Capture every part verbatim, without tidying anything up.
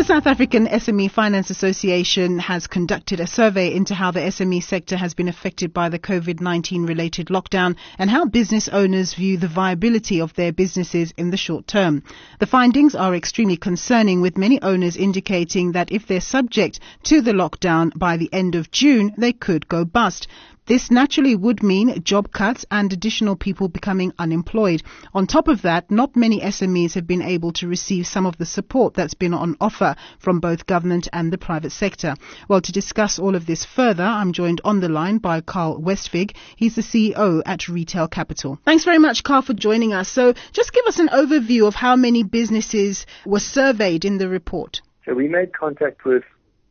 South African S M E Finance Association has conducted a survey into how the S M E sector has been affected by the COVID nineteen related lockdown and how business owners view the viability of their businesses in the short term. The findings are extremely concerning, with many owners indicating that if they're subject to the lockdown by the end of June, they could go bust. This naturally would mean job cuts and additional people becoming unemployed. On top of that, not many S M Es have been able to receive some of the support that's been on offer from both government and the private sector. Well, to discuss all of this further, I'm joined on the line by Carl Westvig. He's the C E O at Retail Capital. Thanks very much, Carl, for joining us. So just give us an overview of how many businesses were surveyed in the report. So we made contact with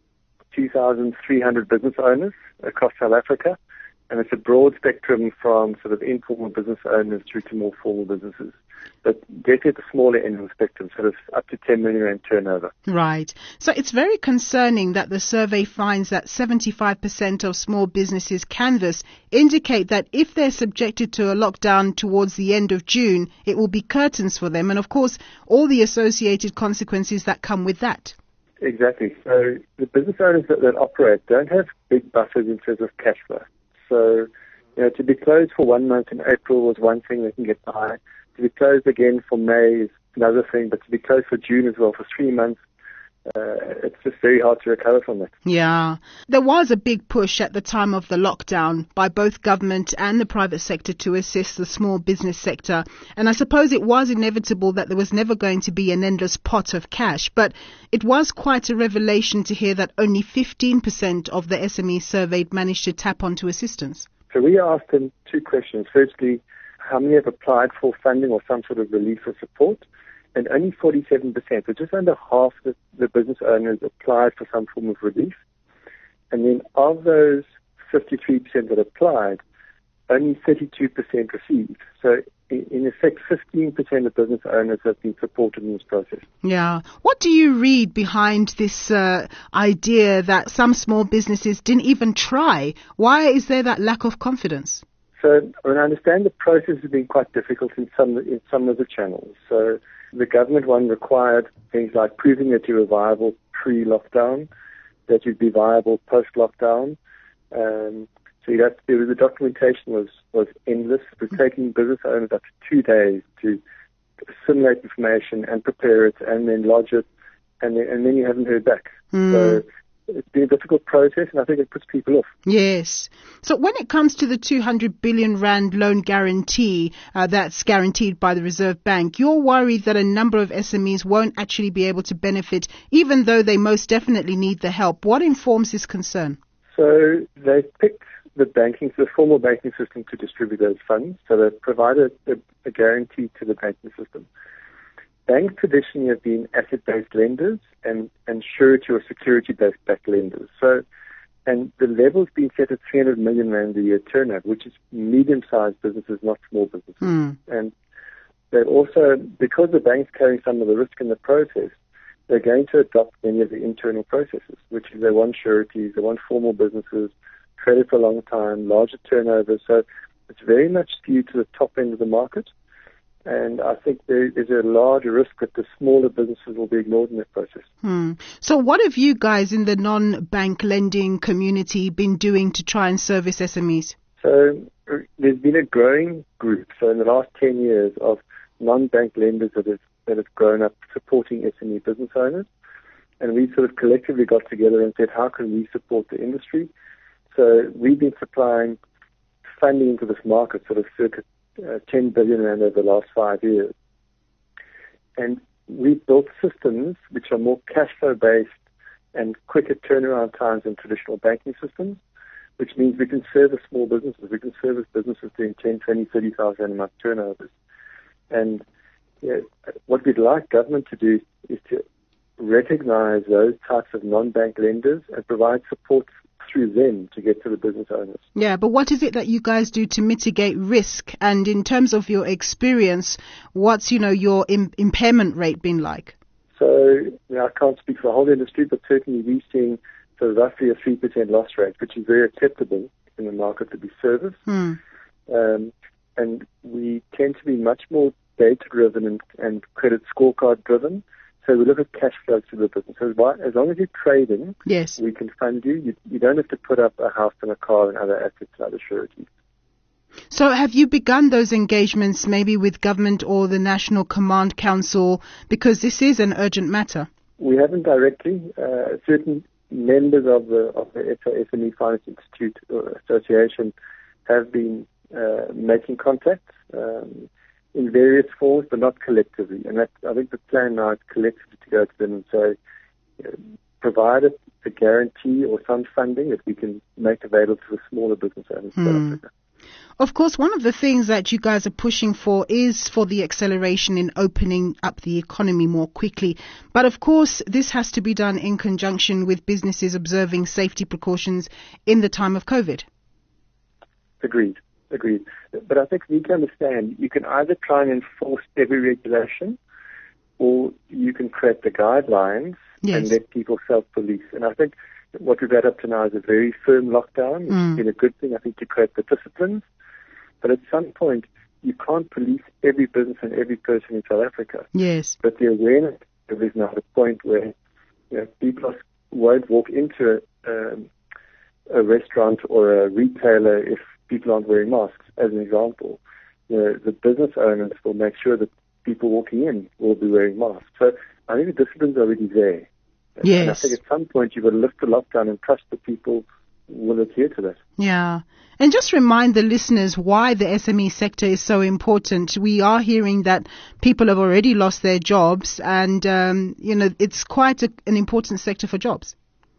two thousand three hundred business owners across South Africa. And it's a broad spectrum from sort of informal business owners through to more formal businesses. But get at the smaller end of the spectrum, sort of up to ten million rand turnover. Right. So it's very concerning that the survey finds that seventy-five percent of small businesses canvassed indicate that if they're subjected to a lockdown towards the end of June, it will be curtains for them. And of course, all the associated consequences that come with that. Exactly. So the business owners that, that operate don't have big buffers in terms of cash flow. So, you know, to be closed for one month in April was one thing they can get by. To be closed again for May is another thing, but to be closed for June as well for three months, uh, it's just very hard to recover from that. Yeah. There was a big push at the time of the lockdown by both government and the private sector to assist the small business sector. And I suppose it was inevitable that there was never going to be an endless pot of cash. But it was quite a revelation to hear that only fifteen percent of the S M Es surveyed managed to tap onto assistance. So we asked them two questions. Firstly, how many have applied for funding or some sort of relief or support? And only forty-seven percent, so just under half the, the business owners applied for some form of relief. And then of those fifty-three percent that applied, only thirty-two percent received. So in, in effect, fifteen percent of business owners have been supported in this process. Yeah. What do you read behind this uh, idea that some small businesses didn't even try? Why is there that lack of confidence? So I understand the process has been quite difficult in some in some of the channels. So the government one required things like proving that you were viable pre-lockdown, that you'd be viable post-lockdown. Um, so you have to do, the documentation was, was endless. It was taking business owners up to two days to assimilate information and prepare it and then lodge it, and then, and then you haven't heard back. Mm. So it's been a difficult process, and I think it puts people off. Yes. So when it comes to the two hundred billion rand loan guarantee uh, that's guaranteed by the Reserve Bank, you're worried that a number of S M Es won't actually be able to benefit, even though they most definitely need the help. What informs this concern? So they picked the banking, the formal banking system to distribute those funds. So they provided a, a guarantee to the banking system. Banks traditionally have been asset-based lenders and, and surety or security-based backed lenders. So, and the level's been set at three hundred million rand a year turnover, which is medium-sized businesses, not small businesses. Mm. And they've also, because the bank's carrying some of the risk in the process, they're going to adopt many of the internal processes, which is they want sureties, they want formal businesses, credit for a long time, larger turnover. So it's very much skewed to the top end of the market. And I think there is a large risk that the smaller businesses will be ignored in that process. Hmm. So what have you guys in the non-bank lending community been doing to try and service S M Es? So there's been a growing group, so in the last ten years, of non-bank lenders that have, that have grown up supporting S M E business owners. And we sort of collectively got together and said, how can we support the industry? So we've been supplying funding into this market, sort of circa Uh, ten billion rand over the last five years. And we've built systems which are more cash flow based and quicker turnaround times than traditional banking systems, which means we can service small businesses. We can service businesses doing ten, twenty, thirty thousand a month turnovers. And you know, what we'd like government to do is to recognize those types of non-bank lenders and provide support through them to get to the business owners. Yeah, but what is it that you guys do to mitigate risk? And in terms of your experience, what's, you know, your im- impairment rate been like? So, you know, I can't speak for the whole industry, but certainly we're seeing so roughly a three percent loss rate, which is very acceptable in the market to be serviced. Hmm. Um, and we tend to be much more data-driven and, and credit scorecard-driven So we look at cash flow to the business. So as long as you're trading, yes, we can fund you. you. You don't have to put up a house and a car and other assets and other sureties. So have you begun those engagements maybe with government or the National Command Council, because this is an urgent matter? We haven't directly. Uh, certain members of the of the S M E Finance Institute or Association have been uh, making contacts um, in various forms, but not collectively. And that, I think the plan now is collectively to go to them and say, you know, provide a, a guarantee or some funding that we can make available to the smaller business owners in South Africa. Of course, one of the things that you guys are pushing for is for the acceleration in opening up the economy more quickly. But of course, this has to be done in conjunction with businesses observing safety precautions in the time of COVID. Agreed, agreed. But I think we need to understand, you can either try and enforce every regulation, or you can create the guidelines yes. and let people self-police. And I think what we've had up to now is a very firm lockdown. It's mm. been a good thing, I think, to create the disciplines. But at some point, you can't police every business and every person in South Africa. Yes. But the awareness is now at a point where, you know, people won't walk into a, um, a restaurant or a retailer if people aren't wearing masks, as an example. You know, the business owners will make sure that people walking in will be wearing masks. So I think the discipline's already there. Yes. And I think at some point you've got to lift the lockdown and trust that people will adhere to that. Yeah. And just remind the listeners why the S M E sector is so important. We are hearing that people have already lost their jobs, and, um, you know, it's quite a, an important sector for jobs.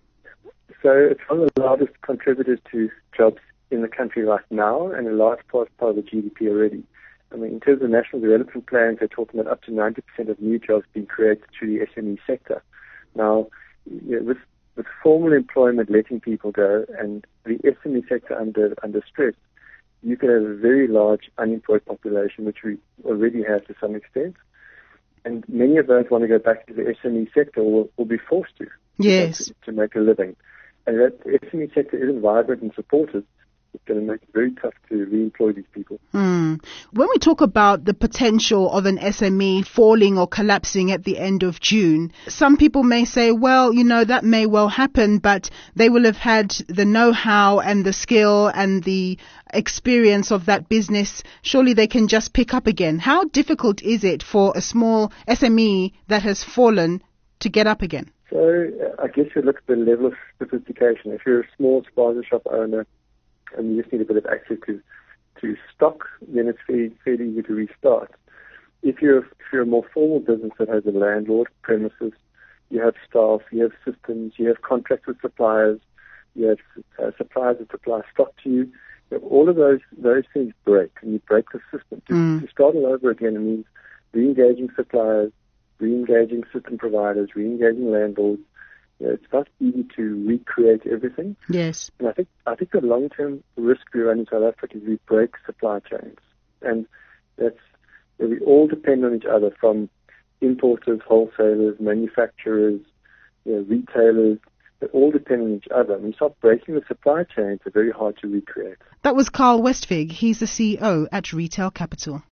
So it's one of the largest contributors to jobs in the country right now, and a large part, part of the G D P already. I mean, in terms of national development plans, they're talking about up to ninety percent of new jobs being created through the S M E sector. Now, you know, with, with formal employment letting people go and the S M E sector under under stress, you could have a very large unemployed population, which we already have to some extent. And many of those want to go back to the S M E sector or will be forced to, yes. to, to make a living. And that S M E sector isn't vibrant and supported. It's going to make it very tough to re-employ these people. Mm. When we talk about the potential of an S M E falling or collapsing at the end of June, some people may say, well, you know, that may well happen, but they will have had the know-how and the skill and the experience of that business. Surely they can just pick up again. How difficult is it for a small S M E that has fallen to get up again? So uh, I guess you look at the level of sophistication. If you're a small spaza shop owner, and you just need a bit of access to, to stock, then it's fairly, fairly easy to restart. If you're, if you're a more formal business that has a landlord, premises, you have staff, you have systems, you have contracts with suppliers, you have uh, suppliers that supply stock to you, you know, all of those those things break, and you break the system. To, mm. to start all over again, it means re-engaging suppliers, re-engaging system providers, re-engaging landlords. You know, it's not easy to recreate everything. Yes. And I think I think the long-term risk we run in South Africa is we break supply chains. And that's you know, we all depend on each other, from importers, wholesalers, manufacturers, you know, retailers. They all depend on each other. When you start breaking the supply chains, they're very hard to recreate. That was Carl Westvig. He's the C E O at Retail Capital.